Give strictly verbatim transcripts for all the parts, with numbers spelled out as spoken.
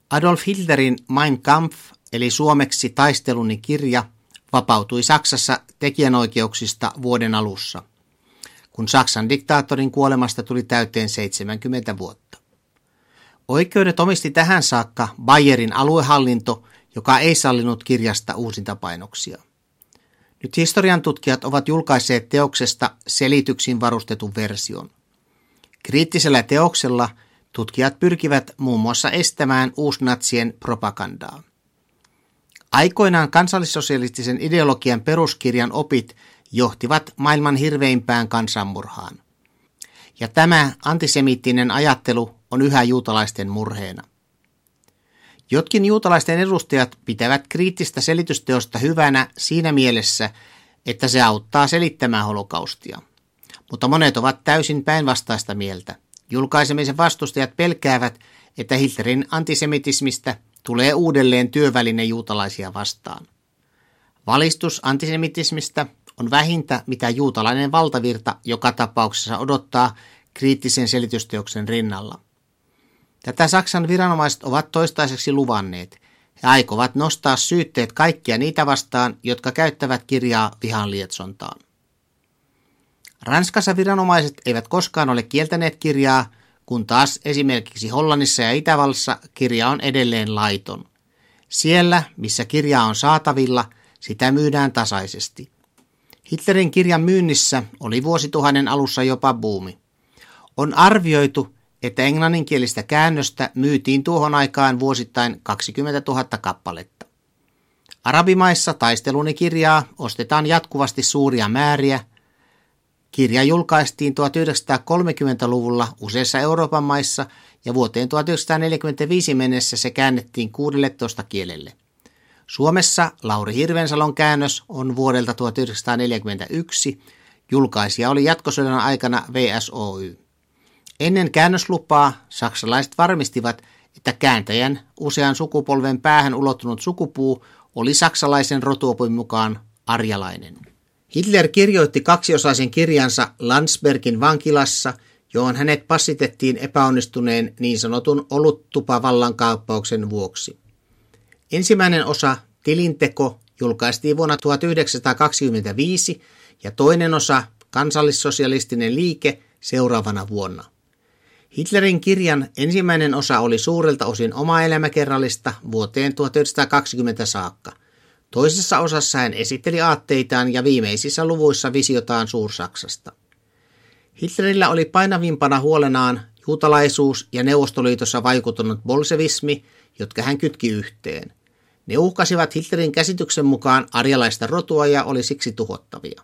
Adolf Hitlerin Mein Kampf, eli suomeksi Taisteluni kirja, vapautui Saksassa tekijänoikeuksista vuoden alussa, kun Saksan diktaattorin kuolemasta tuli täyteen seitsemänkymmentä vuotta. Oikeudet omisti tähän saakka Bayerin aluehallinto, joka ei sallinut kirjasta uusintapainoksia. Nyt historian tutkijat ovat julkaisseet teoksesta selityksin varustetun version. Kriittisellä teoksella tutkijat pyrkivät muun muassa estämään uusnatsien propagandaa. Aikoinaan kansallissosialistisen ideologian peruskirjan opit johtivat maailman hirveimpään kansanmurhaan. Ja tämä antisemiittinen ajattelu on yhä juutalaisten murheena. Jotkin juutalaisten edustajat pitävät kriittistä selitysteosta hyvänä siinä mielessä, että se auttaa selittämään holokaustia. Mutta monet ovat täysin päinvastaista mieltä. Julkaisemisen vastustajat pelkäävät, että Hitlerin antisemitismistä tulee uudelleen työväline juutalaisia vastaan. Valistus antisemitismistä on vähintä, mitä juutalainen valtavirta joka tapauksessa odottaa kriittisen selitysteoksen rinnalla. Tätä Saksan viranomaiset ovat toistaiseksi luvanneet. He aikovat nostaa syytteet kaikkia niitä vastaan, jotka käyttävät kirjaa vihan lietsontaan. Ranskassa viranomaiset eivät koskaan ole kieltäneet kirjaa, kun taas esimerkiksi Hollannissa ja Itävallassa kirja on edelleen laiton. Siellä, missä kirjaa on saatavilla, sitä myydään tasaisesti. Hitlerin kirjan myynnissä oli vuosituhannen alussa jopa buumi. On arvioitu, että englanninkielistä käännöstä myytiin tuohon aikaan vuosittain kaksikymmentätuhatta kappaletta. Arabimaissa Taisteluni kirjaa ostetaan jatkuvasti suuria määriä. Kirja julkaistiin tuhatyhdeksänsataakolmekymmentäluvulla useissa Euroopan maissa ja vuoteen tuhatyhdeksänsataaneljäkymmentäviisi mennessä se käännettiin kuudelletoista kielelle. Suomessa Lauri Hirvensalon käännös on vuodelta tuhatyhdeksänsataaneljäkymmentäyksi, julkaisija oli jatkosodan aikana V S Oy. Ennen käännöslupaa saksalaiset varmistivat, että kääntäjän usean sukupolven päähän ulottunut sukupuu oli saksalaisen rotuopin mukaan arjalainen. Hitler kirjoitti kaksiosaisen kirjansa Landsbergin vankilassa, johon hänet passitettiin epäonnistuneen niin sanotun oluttupavallankaappauksen vuoksi. Ensimmäinen osa, Tilinteko, julkaistiin vuonna tuhatyhdeksänsataakaksikymmentäviisi ja toinen osa, Kansallissosialistinen liike, seuraavana vuonna. Hitlerin kirjan ensimmäinen osa oli suurelta osin oma elämäkerrallista vuoteen tuhatyhdeksänsataakaksikymmentä saakka. Toisessa osassa hän esitteli aatteitaan ja viimeisissä luvuissa visiotaan Suur-Saksasta. Hitlerillä oli painavimpana huolenaan juutalaisuus ja Neuvostoliitossa vaikuttanut bolsevismi, jotka hän kytki yhteen. Ne uhkasivat Hitlerin käsityksen mukaan arjalaista rotua ja oli siksi tuhottavia.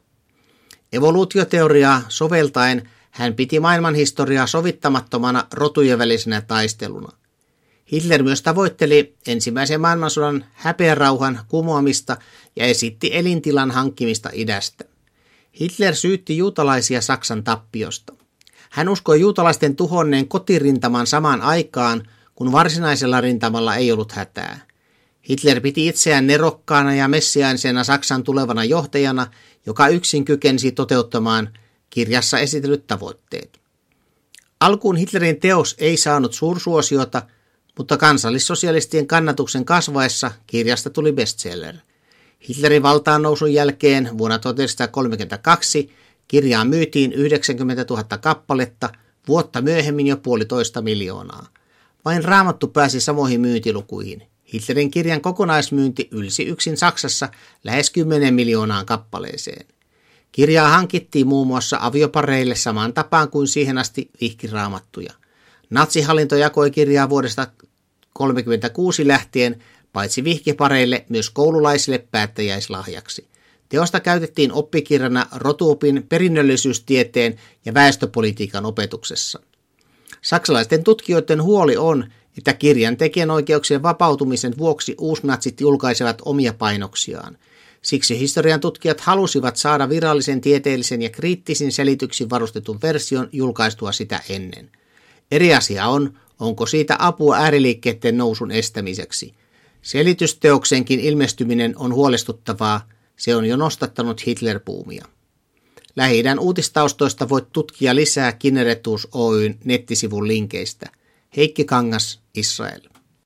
Evoluutioteoriaa soveltaen hän piti maailmanhistoriaa sovittamattomana rotujen välisenä taisteluna. Hitler myös tavoitteli ensimmäisen maailmansodan häpeärauhan kumoamista ja esitti elintilan hankkimista idästä. Hitler syytti juutalaisia Saksan tappiosta. Hän uskoi juutalaisten tuhonneen kotirintaman samaan aikaan, kun varsinaisella rintamalla ei ollut hätää. Hitler piti itseään nerokkaana ja messiaanisena Saksan tulevana johtajana, joka yksin kykensi toteuttamaan kirjassa esitellyt tavoitteet. Alkuun Hitlerin teos ei saanut suursuosiota, mutta kansallissosialistien kannatuksen kasvaessa kirjasta tuli bestseller. Hitlerin valtaan nousun jälkeen vuonna tuhatyhdeksänsataakolmekymmentäkaksi kirjaa myytiin yhdeksänkymmentätuhatta kappaletta, vuotta myöhemmin jo puolitoista miljoonaa. Vain Raamattu pääsi samoihin myyntilukuihin. Hitlerin kirjan kokonaismyynti ylsi yksin Saksassa lähes kymmenen miljoonaan kappaleeseen. Kirjaa hankittiin muun muassa aviopareille samaan tapaan kuin siihen asti vihkiraamattuja. Natsihallinto jakoi kirjaa vuodesta tuhatyhdeksänsataakolmekymmentäkuusi lähtien paitsi vihkipareille myös koululaisille päättäjäislahjaksi. Teosta käytettiin oppikirjana rotuopin, perinnöllisyystieteen ja väestöpolitiikan opetuksessa. Saksalaisten tutkijoiden huoli on, että kirjan tekijänoikeuksien vapautumisen vuoksi uusnatsit julkaisevat omia painoksiaan. Siksi historian tutkijat halusivat saada virallisen tieteellisen ja kriittisin selityksin varustetun version julkaistua sitä ennen. Eri asia on, onko siitä apua ääriliikkeiden nousun estämiseksi. Selitysteoksenkin ilmestyminen on huolestuttavaa, se on jo nostattanut Hitler-buumia. Lähi-idän uutistaustoista voit tutkia lisää Kinneretuus Oyn nettisivun linkeistä. Heikki Kangas, Israel.